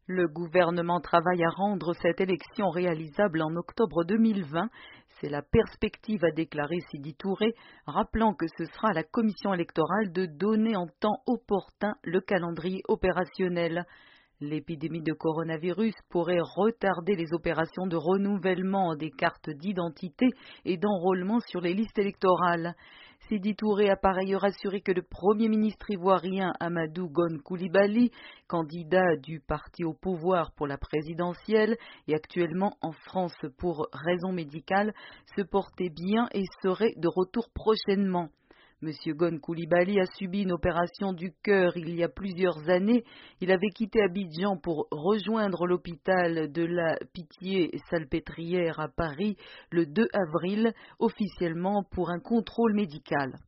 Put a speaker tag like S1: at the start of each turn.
S1: Le gouvernement travaille à rendre cette élection réalisable en octobre 2020. C'est la perspective, a déclaré Sidi Touré, rappelant que ce sera à la commission électorale de donner en temps opportun le calendrier opérationnel. L'épidémie de coronavirus pourrait retarder les opérations de renouvellement des cartes d'identité et d'enrôlement sur les listes électorales. Sidi Touré a par ailleurs assuré que le Premier ministre ivoirien Amadou Gon Coulibaly, candidat du parti au pouvoir pour la présidentielle et actuellement en France pour raison médicale, se portait bien et serait de retour prochainement. Monsieur Gon Coulibaly a subi une opération du cœur il y a plusieurs années. Il avait quitté Abidjan pour rejoindre l'hôpital de la Pitié-Salpêtrière à Paris le 2 avril, officiellement pour un contrôle médical.